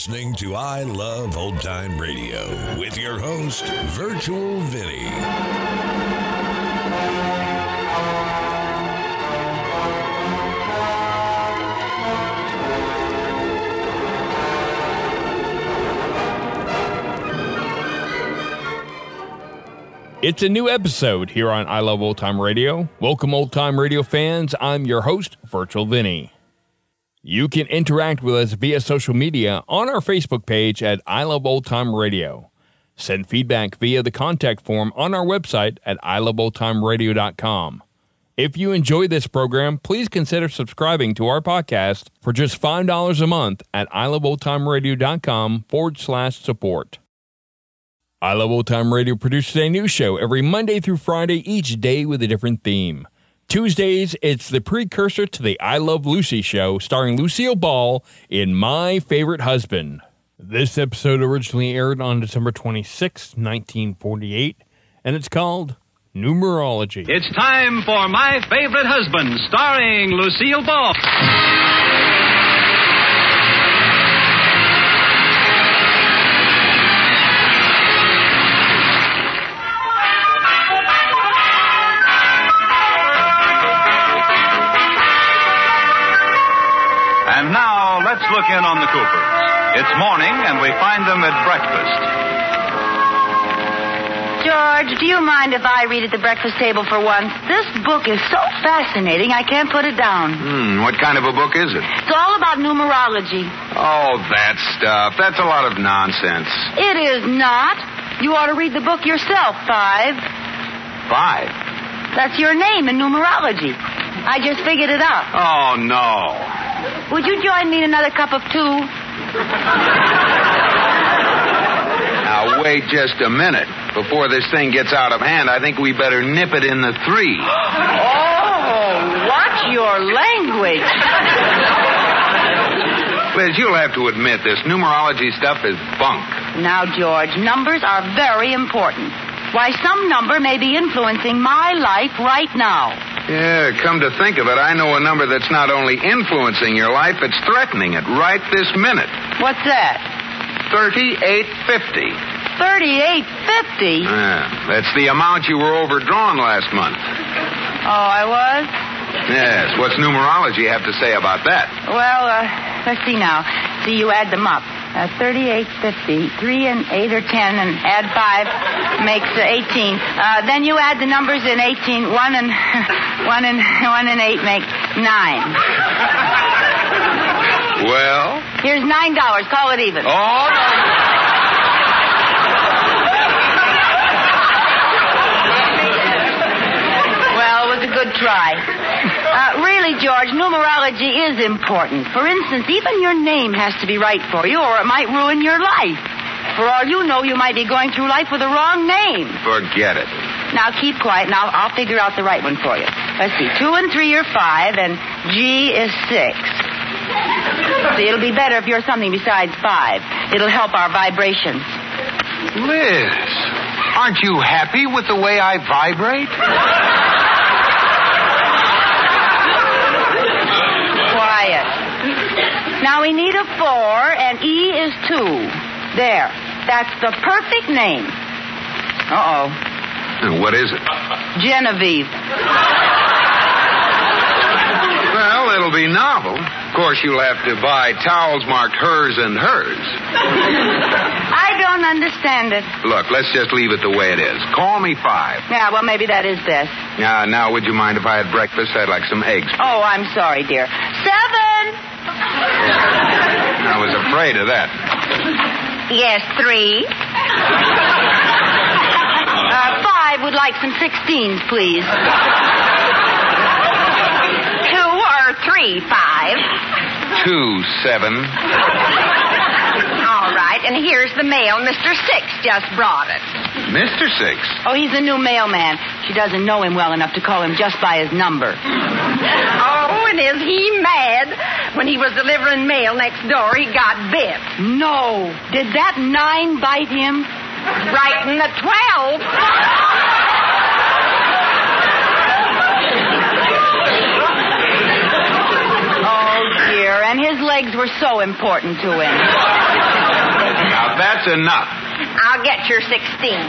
listening to I Love Old Time Radio with your host, Virtual Vinny. It's a new episode here on I Love Old Time Radio. Welcome, Old Time Radio fans. I'm your host, Virtual Vinny. You can interact with us via social media on our Facebook page at I Love Old Time Radio. Send feedback via the contact form on our website at iloveoldtimeradio.com. If you enjoy this program, please consider subscribing to our podcast for just $5 a month at iloveoldtimeradio.com/support. I Love Old Time Radio produces a new show every Monday through Friday, each day with a different theme. Tuesdays, it's the precursor to the I Love Lucy show, starring Lucille Ball in My Favorite Husband. This episode originally aired on December 26, 1948, and it's called Numerology. It's time for My Favorite Husband, starring Lucille Ball. And now, let's look in on the Coopers. It's morning, and we find them at breakfast. George, do you mind if I read at the breakfast table for once? This book is so fascinating, I can't put it down. What kind of a book is it? It's all about numerology. Oh, that stuff. That's a lot of nonsense. It is not. You ought to read the book yourself, Five. Five? That's your name in numerology. I just figured it out. Oh, no. Would you join me in another cup of tea? Now, wait just a minute. Before this thing gets out of hand, I think we better nip it in the 3. Oh, watch your language. Liz, you'll have to admit this numerology stuff is bunk. Now, George, numbers are very important. Why, some number may be influencing my life right now. Yeah, come to think of it, I know a number that's not only influencing your life, it's threatening it right this minute. What's that? 3850. 3850? That's the amount you were overdrawn last month. Oh, I was? Yes. What's numerology have to say about that? Well, let's see now. See, you add them up. 3850. 3 and 8 are 10, and add 5 makes 18. Then you add the numbers in 18. 1 and 8 make 9. Well? Here's $9. Call it even. Oh, no. Well, it was a good try. Really, George, numerology is important. For instance, even your name has to be right for you, or it might ruin your life. For all you know, you might be going through life with the wrong name. Forget it. Now, keep quiet, and I'll figure out the right one for you. Let's see. 2 and 3 are 5, and G is 6. See, it'll be better if you're something besides 5. It'll help our vibrations. Liz, aren't you happy with the way I vibrate? Quiet. Now we need a 4, and E is 2. There. That's the perfect name. Uh-oh. What is it? Genevieve. Well, it'll be novel. Of course, you'll have to buy towels marked hers and hers. I don't understand it. Look, let's just leave it the way it is. Call me 5. Yeah, well, maybe that is best. Now, would you mind if I had breakfast? I'd like some eggs. Oh, I'm sorry, dear. 7. I was afraid of that. Yes, 3. 5 would like some 16s, please. 2 or 3, 5. 2, 7. All right, and here's the mail. Mr. 6 just brought it. Mr. 6? Oh, he's a new mailman. She doesn't know him well enough to call him just by his number. Oh, and is he mad? When he was delivering mail next door, he got bit. No. Did that 9 bite him? Right in the 12. Oh, dear. And his legs were so important to him. that's enough. I'll get your 16.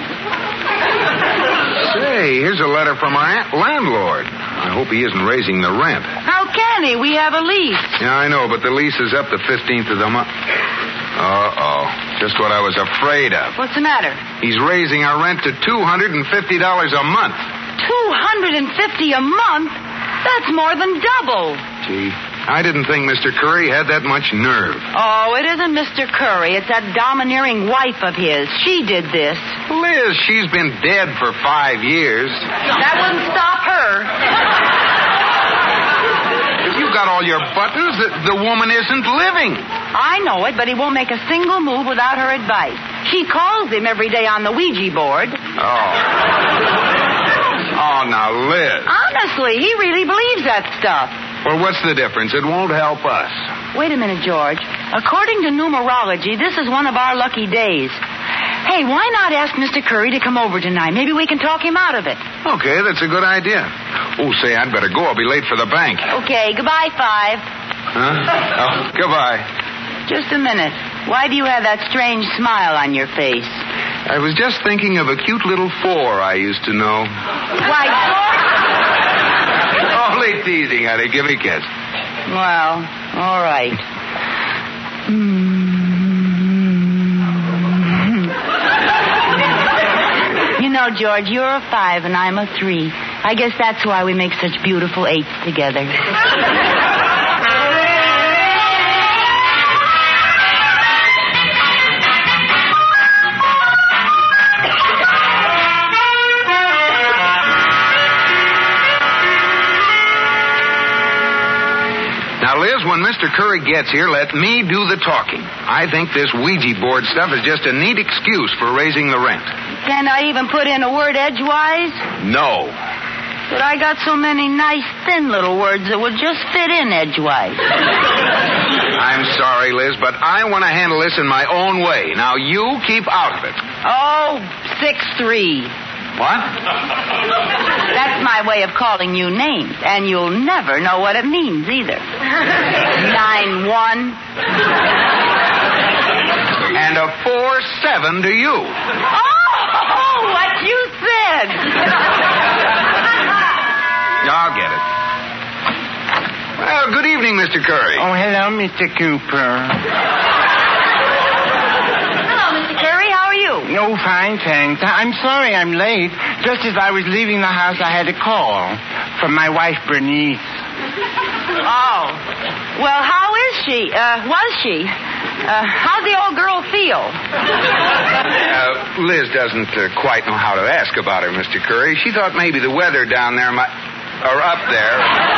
Say, here's a letter from our landlord. I hope he isn't raising the rent. How can he? We have a lease. Yeah, I know, but the lease is up the 15th of the month. Uh-oh. Just what I was afraid of. What's the matter? He's raising our rent to $250 a month. $250 a month? That's more than double. Gee, I didn't think Mr. Curry had that much nerve. Oh, it isn't Mr. Curry. It's that domineering wife of his. She did this. Liz, she's been dead for 5 years. That wouldn't stop her. If you got all your buttons, the woman isn't living. I know it, but he won't make a single move without her advice. She calls him every day on the Ouija board. Oh, now, Liz. Honestly, he really believes that stuff. Well, what's the difference? It won't help us. Wait a minute, George. According to numerology, this is one of our lucky days. Hey, why not ask Mr. Curry to come over tonight? Maybe we can talk him out of it. Okay, that's a good idea. Oh, say, I'd better go. I'll be late for the bank. Okay, goodbye, Five. Huh? Oh, goodbye. Just a minute. Why do you have that strange smile on your face? I was just thinking of a cute little 4 I used to know. Why, George? Only teasing, honey. Give me a kiss. Well, all right. You know, George, you're a 5 and I'm a 3. I guess that's why we make such beautiful 8s together. Now, Liz, when Mr. Curry gets here, let me do the talking. I think this Ouija board stuff is just a neat excuse for raising the rent. Can I even put in a word edgewise? No. But I got so many nice, thin little words that would just fit in edgewise. I'm sorry, Liz, but I want to handle this in my own way. Now, you keep out of it. Oh, 6-3. What? That's my way of calling you names, and you'll never know what it means either. 9-1. And a 4-7 to you. Oh, what you said. I'll get it. Well, good evening, Mr. Curry. Oh, hello, Mr. Cooper. Oh, fine, thanks. I'm sorry I'm late. Just as I was leaving the house, I had a call from my wife, Bernice. Oh. Well, how is she? Was she? How's the old girl feel? Liz doesn't quite know how to ask about her, Mr. Curry. She thought maybe the weather down there or up there,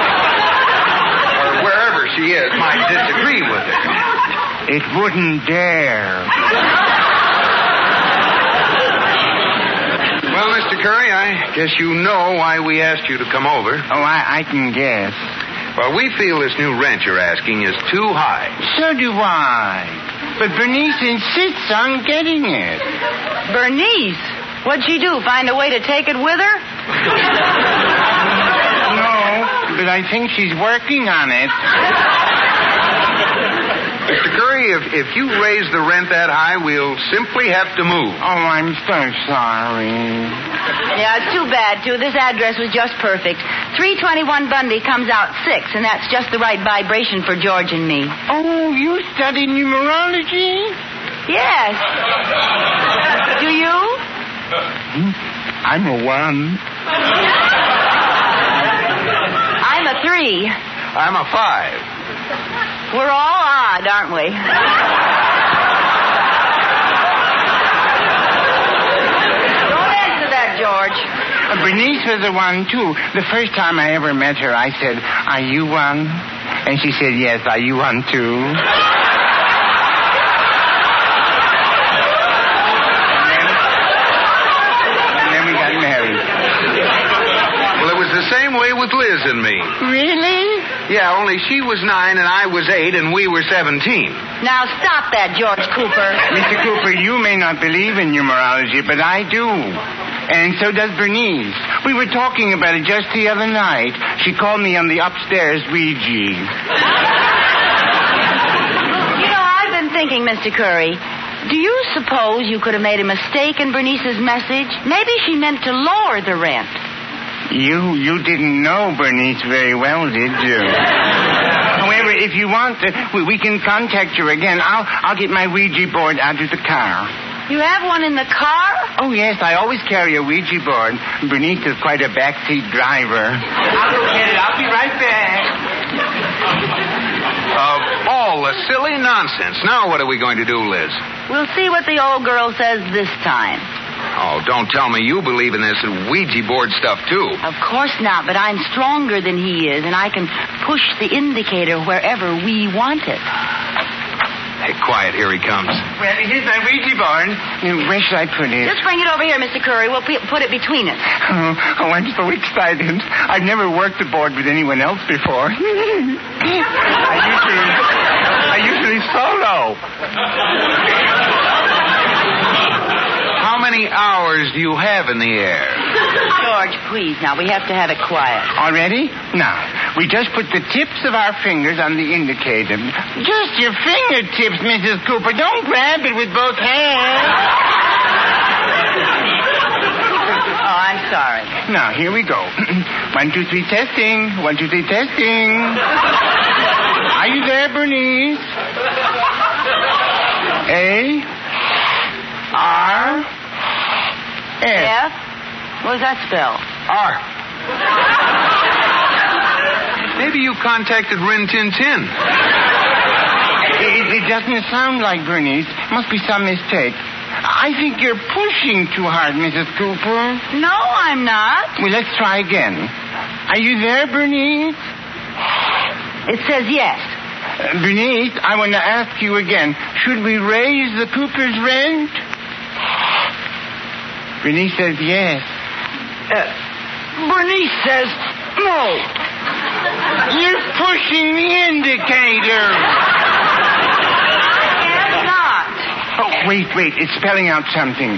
or wherever she is, might disagree with her. It wouldn't dare. Well, Mr. Curry, I guess you know why we asked you to come over. Oh, I can guess. Well, we feel this new rent you're asking is too high. So do I. But Bernice insists on getting it. Bernice? What'd she do? Find a way to take it with her? No, but I think she's working on it. Mr. Curry, if you raise the rent that high, we'll simply have to move. Oh, I'm so sorry. Yeah, it's too bad, too. This address was just perfect. 321 Bundy comes out 6, and that's just the right vibration for George and me. Oh, you study numerology? Yes. Do you? I'm a 1. I'm a 3. I'm a 5. We're all odd, aren't we? Don't answer that, George. Bernice was a 1, too. The first time I ever met her, I said, "Are you 1?" And she said, "Yes, are you 1, too?" And then we got married. Well, it was the same way with Liz and me. Really? Yeah, only she was 9 and I was 8 and we were 17. Now stop that, George Cooper. Mr. Cooper, you may not believe in numerology, but I do. And so does Bernice. We were talking about it just the other night. She called me on the upstairs Ouija. You know, I've been thinking, Mr. Curry, Do you suppose you could have made a mistake in Bernice's message? Maybe she meant to lower the rent. You didn't know Bernice very well, did you? However, if you want, we can contact her again. I'll get my Ouija board out of the car. You have one in the car? Oh, yes, I always carry a Ouija board. Bernice is quite a backseat driver. I'll go get it. I'll be right back. All the silly nonsense. Now what are we going to do, Liz? We'll see what the old girl says this time. Oh, don't tell me you believe in this Ouija board stuff, too. Of course not, but I'm stronger than he is, and I can push the indicator wherever we want it. Hey, quiet. Here he comes. Well, here's my Ouija board. Where should I put it? Just bring it over here, Mr. Curry. We'll put it between us. Oh, I'm so excited. I've never worked the board with anyone else before. I usually solo. How many hours do you have in the air? George, please, now, we have to have it quiet. All ready? Now, we just put the tips of our fingers on the indicator. Just your fingertips, Mrs. Cooper. Don't grab it with both hands. Oh, I'm sorry. Now, here we go. 1, 2, 3, testing. 1, 2, 3, testing. Are you there, Bernice? A, R, F. What does that spell? R. Maybe you contacted Rin Tin Tin. It doesn't sound like Bernice. Must be some mistake. I think you're pushing too hard, Mrs. Cooper. No, I'm not. Well, let's try again. Are you there, Bernice? It says yes. Bernice, I want to ask you again. Should we raise the Cooper's rent? Bernice says yes. Bernice says no. You're pushing the indicator. I am not. Oh, wait. It's spelling out something.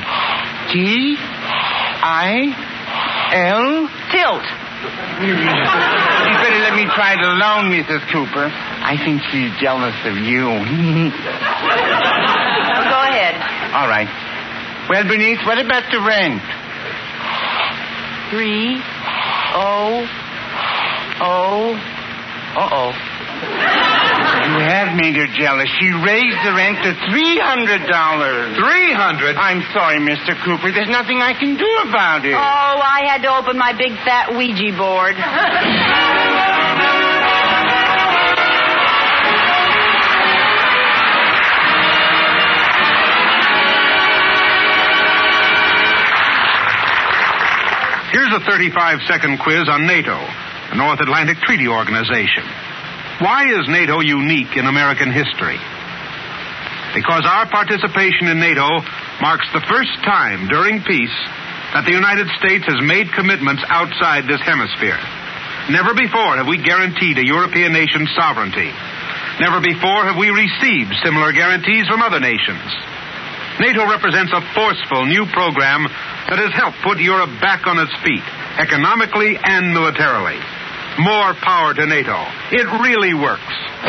T-I-L. Tilt. You better let me try it alone, Mrs. Cooper. I think she's jealous of you. Well, go ahead. All right. Well, Bernice, what about the rent? 3 0 0. Uh-oh. You have made her jealous. She raised the rent to $300. 300? I'm sorry, Mr. Cooper. There's nothing I can do about it. Oh, I had to open my big fat Ouija board. Here's a 35-second quiz on NATO, the North Atlantic Treaty Organization. Why is NATO unique in American history? Because our participation in NATO marks the first time during peace that the United States has made commitments outside this hemisphere. Never before have we guaranteed a European nation's sovereignty. Never before have we received similar guarantees from other nations. NATO represents a forceful new program that has helped put Europe back on its feet, economically and militarily. More power to NATO. It really works.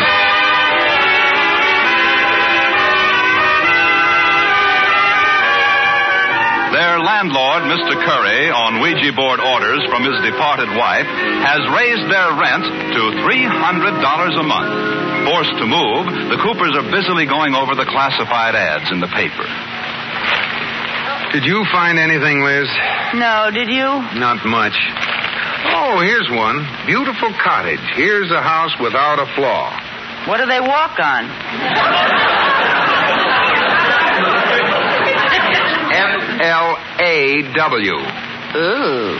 Their landlord, Mr. Curry, on Ouija board orders from his departed wife, has raised their rent to $300 a month. Forced to move, the Coopers are busily going over the classified ads in the paper. Did you find anything, Liz? No, did you? Not much. Oh, here's one. Beautiful cottage. Here's a house without a flaw. What do they walk on? F-L-A-W. Ooh.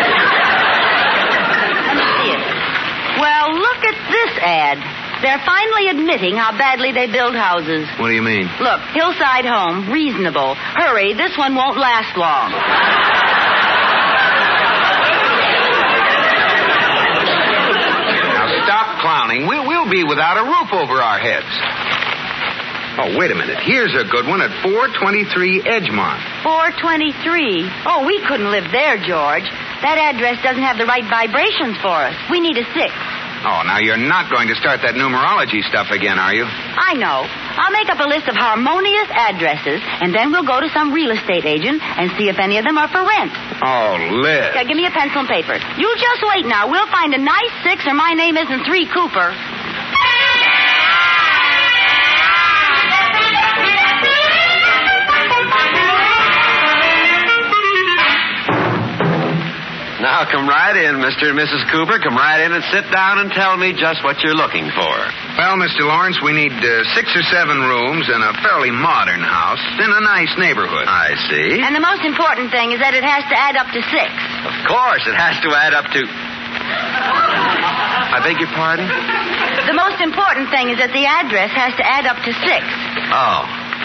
Let me see it. Well, look at this ad. They're finally admitting how badly they build houses. What do you mean? Look, hillside home, reasonable. Hurry, this one won't last long. Now stop clowning. We'll be without a roof over our heads. Oh, wait a minute. Here's a good one at 423 Edgemont. 423? Oh, we couldn't live there, George. That address doesn't have the right vibrations for us. We need a 6. Oh, now you're not going to start that numerology stuff again, are you? I know. I'll make up a list of harmonious addresses, and then we'll go to some real estate agent and see if any of them are for rent. Oh, Liz. Yeah, give me a pencil and paper. You just wait now. We'll find a nice 6 or my name isn't 3 Cooper. Now, come right in, Mr. and Mrs. Cooper. Come right in and sit down and tell me just what you're looking for. Well, Mr. Lawrence, we need 6 or 7 rooms in a fairly modern house in a nice neighborhood. I see. And the most important thing is that it has to add up to 6. Of course, it has to add up to... I beg your pardon? The most important thing is that the address has to add up to 6. Oh?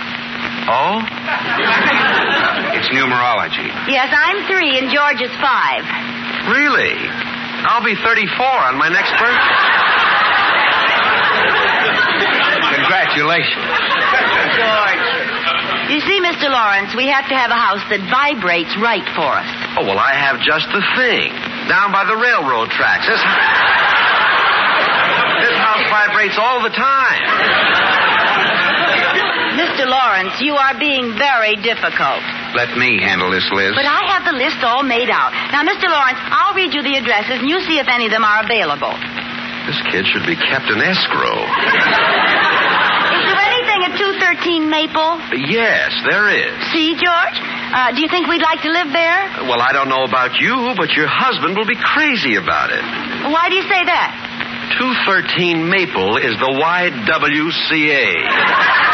It's numerology. Yes, I'm 3 and George is 5. Really? I'll be 34 on my next birthday. Congratulations. George. You see, Mr. Lawrence, we have to have a house that vibrates right for us. Oh, well, I have just the thing. Down by the railroad tracks. This house vibrates all the time. Mr. Lawrence, you are being very difficult. Let me handle this, Liz. But I have the list all made out. Now, Mr. Lawrence, I'll read you the addresses, and you see if any of them are available. This kid should be kept in escrow. Is there anything at 213 Maple? Yes, there is. See, George? Do you think we'd like to live there? Well, I don't know about you, but your husband will be crazy about it. Why do you say that? 213 Maple is the YWCA.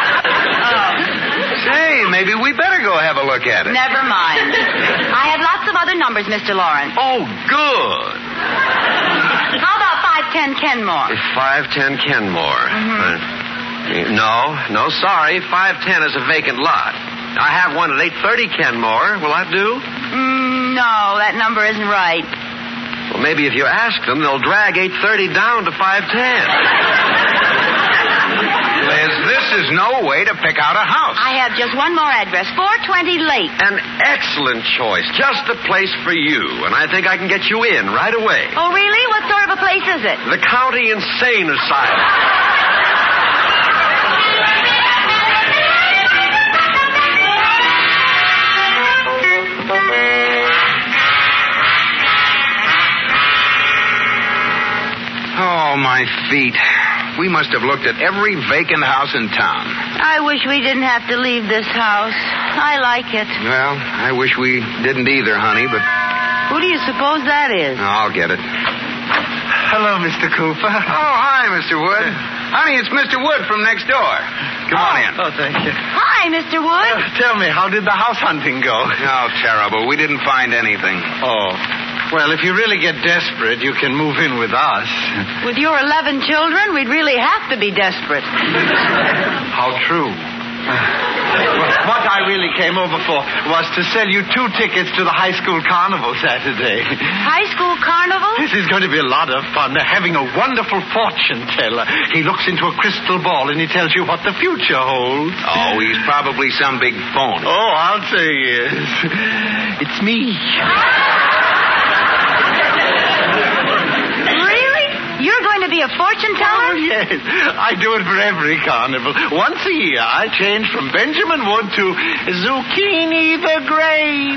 Say, maybe we better go have a look at it. Never mind. I have lots of other numbers, Mr. Lawrence. Oh, good. How about 510 Kenmore? 510 Kenmore. Mm-hmm. No, sorry. 510 is a vacant lot. I have one at 830 Kenmore. Will that do? No, that number isn't right. Well, maybe if you ask them, they'll drag 830 down to 510. Liz, this is no way to pick out a house. I have just one more address, 420 Lake. An excellent choice. Just the place for you. And I think I can get you in right away. Oh, really? What sort of a place is it? The County Insane Asylum. Oh, my feet. We must have looked at every vacant house in town. I wish we didn't have to leave this house. I like it. Well, I wish we didn't either, honey, but... Who do you suppose that is? I'll get it. Hello, Mr. Cooper. Oh, hi, Mr. Wood. Honey, it's Mr. Wood from next door. Come on in. Oh, thank you. Hi, Mr. Wood. Tell me, how did the house hunting go? Oh, terrible. We didn't find anything. Oh. Well, if you really get desperate, you can move in with us. With your 11 children, we'd really have to be desperate. How true. What I really came over for was to sell you 2 tickets to the high school carnival Saturday. High school carnival? This is going to be a lot of fun. They're having a wonderful fortune teller. He looks into a crystal ball and he tells you what the future holds. Oh, he's probably some big phony. Oh, I'll say yes. It's me. You're going to be a fortune teller? Oh, yes. I do it for every carnival. Once a year, I change from Benjamin Wood to Zucchini the Great.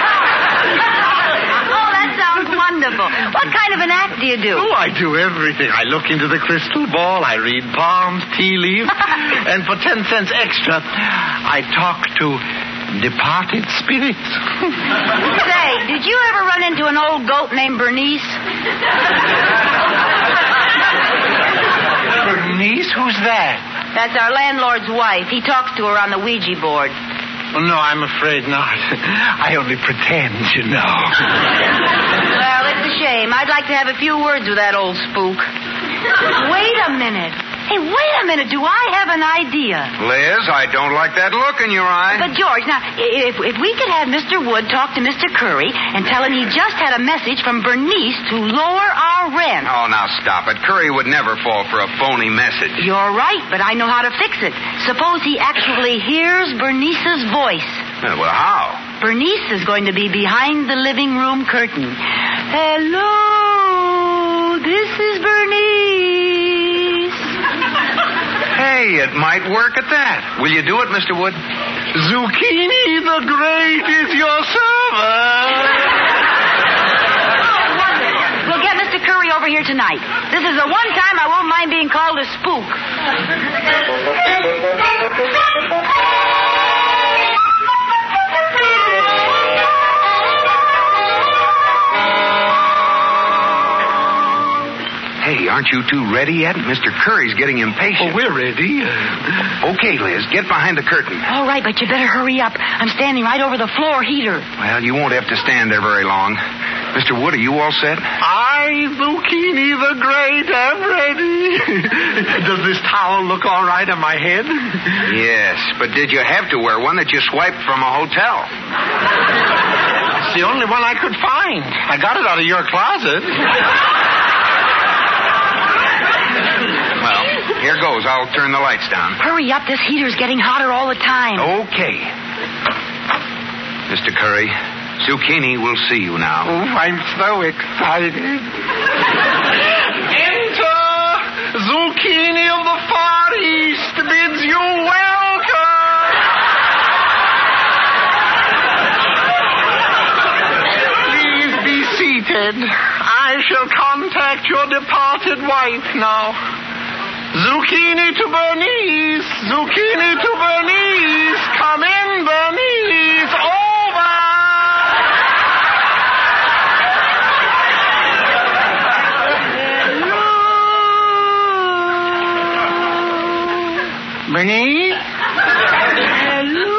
Oh, that sounds wonderful. What kind of an act do you do? Oh, I do everything. I look into the crystal ball, I read palms, tea leaves, and for 10 cents extra, I talk to departed spirits. Say, did you ever run into an old goat named Bernice? Bernice? Who's that? That's our landlord's wife. He talks to her on the Ouija board. Oh, no, I'm afraid not. I only pretend, you know. Well, it's a shame. I'd like to have a few words with that old spook. Wait a minute. Hey, wait a minute. Do I have an idea? Liz, I don't like that look in your eye. But, George, now, if we could have Mr. Wood talk to Mr. Curry and tell him he just had a message from Bernice to lower our rent. Oh, now stop it. Curry would never fall for a phony message. You're right, but I know how to fix it. Suppose he actually hears Bernice's voice. Well, how? Bernice is going to be behind the living room curtain. Hello, this is Bernice. Hey, Say, it might work at that. Will you do it, Mr. Wood? Zucchini the Great is your servant. We'll get Mr. Curry over here tonight. This is the one time I won't mind being called a spook. Hey, aren't you two ready yet? Mr. Curry's getting impatient. Oh, we're ready. Okay, Liz, get behind the curtain. All right, but you better hurry up. I'm standing right over the floor heater. Well, you won't have to stand there very long. Mr. Wood, are you all set? I, Zucchini the Great, am ready. Does this towel look all right on my head? Yes, but did you have to wear one that you swiped from a hotel? It's the only one I could find. I got it out of your closet. Well, here goes. I'll turn the lights down. Hurry up. This heater's getting hotter all the time. Okay. Mr. Curry, Zucchini will see you now. Oh, I'm so excited. Enter Zucchini of the Far East bids you welcome. Please be seated. I shall contact your departed wife now. Zucchini to Bernice. Zucchini to Bernice. Come in, Bernice. Over. Hello. Bernice? Hello.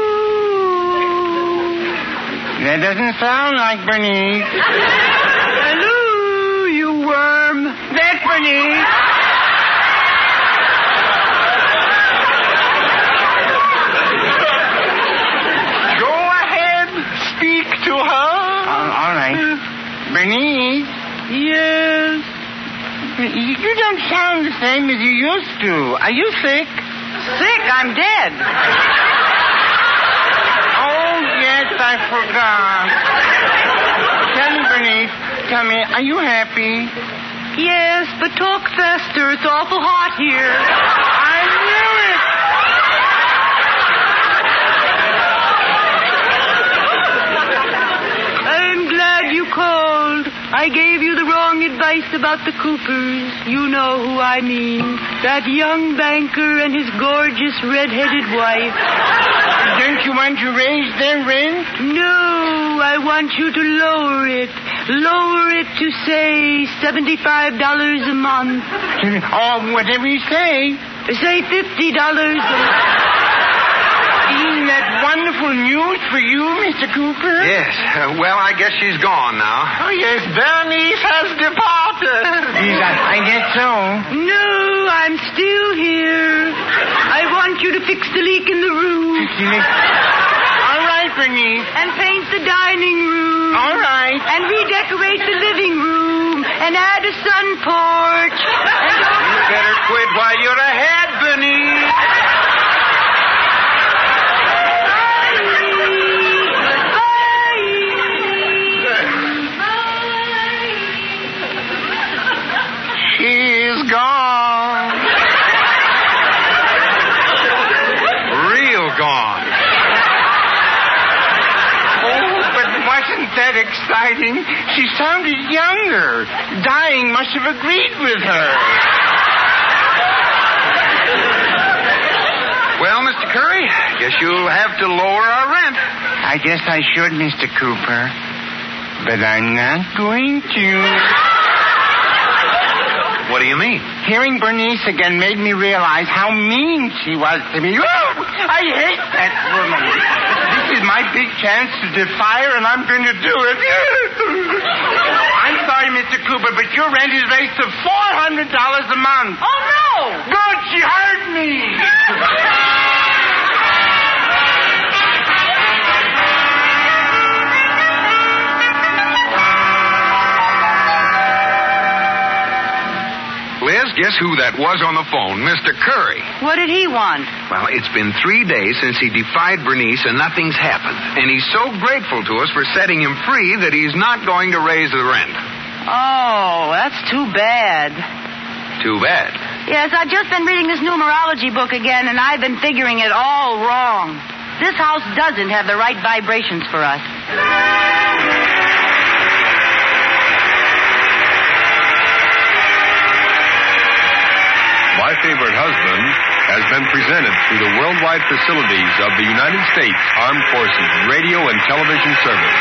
That doesn't sound like Bernice. Hello, you worm. That's Bernice. To her? All right. Bernice? Yes? You don't sound the same as you used to. Are you sick? Sick? I'm dead. Oh, yes, I forgot. Tell me, Bernice, tell me, are you happy? Yes, but talk faster. It's awful hot here. I knew it. You called. I gave you the wrong advice about the Coopers. You know who I mean. That young banker and his gorgeous red-headed wife. Don't you want to raise their rent? No, I want you to lower it. Lower it to, say, $75 a month. Or whatever you say. Say $50 a month. Isn't that wonderful news for you, Mr. Cooper? Yes. Well, I guess she's gone now. Oh, yes. Bernice has departed. Yes, I guess so. No, I'm still here. I want you to fix the leak in the roof. All right, Bernice. And paint the dining room. All right. And redecorate the living room. And add a sun porch. You better quit while you're ahead, Bernice. She's gone. Real gone. Oh, but wasn't that exciting? She sounded younger. Dying must have agreed with her. Well, Mr. Curry, guess you'll have to lower our rent. I guess I should, Mr. Cooper. But I'm not going to. What do you mean? Hearing Bernice again made me realize how mean she was to me. Oh, I hate that woman. This is my big chance to defy her, and I'm going to do it. I'm sorry, Mr. Cooper, but your rent is raised to $400 a month. Oh, no! Good, she heard me. Liz, guess who that was on the phone? Mr. Curry. What did he want? Well, it's been 3 days since he defied Bernice and nothing's happened. And he's so grateful to us for setting him free that he's not going to raise the rent. Oh, that's too bad. Too bad. Yes, I've just been reading this numerology book again, and I've been figuring it all wrong. This house doesn't have the right vibrations for us. My Favorite Husband has been presented through the worldwide facilities of the United States Armed Forces Radio and Television Service.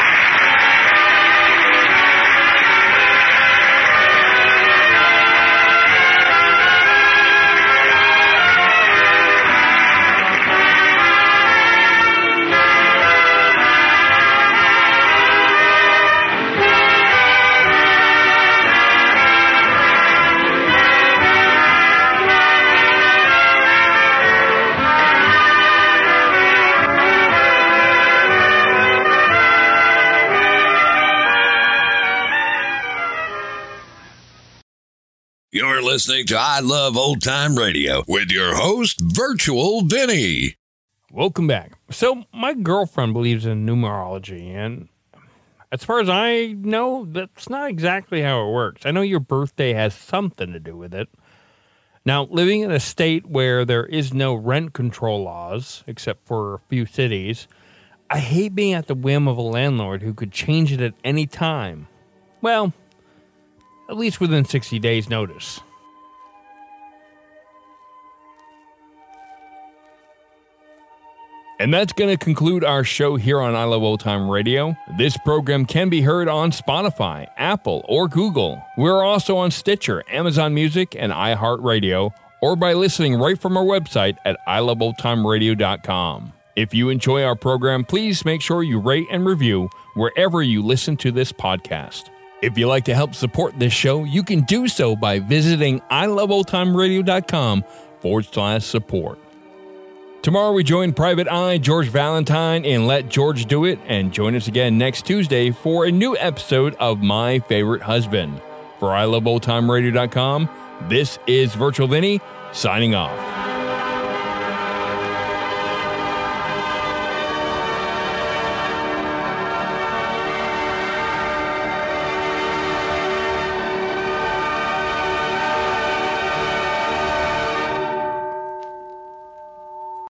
You're listening to I Love Old Time Radio with your host, Virtual Vinny. Welcome back. So, my girlfriend believes in numerology, and as far as I know, that's not exactly how it works. I know your birthday has something to do with it. Now, living in a state where there is no rent control laws, except for a few cities, I hate being at the whim of a landlord who could change it at any time. Well, at least within 60 days' notice. And that's going to conclude our show here on I Love Old Time Radio. This program can be heard on Spotify, Apple, or Google. We're also on Stitcher, Amazon Music, and iHeartRadio, or by listening right from our website at iloveoldtimeradio.com. If you enjoy our program, please make sure you rate and review wherever you listen to this podcast. If you'd like to help support this show, you can do so by visiting iloveoldtimeradio.com/support. Tomorrow we join Private Eye George Valentine in Let George Do It, and join us again next Tuesday for a new episode of My Favorite Husband. For iloveoldtimeradio.com, this is Virtual Vinny signing off.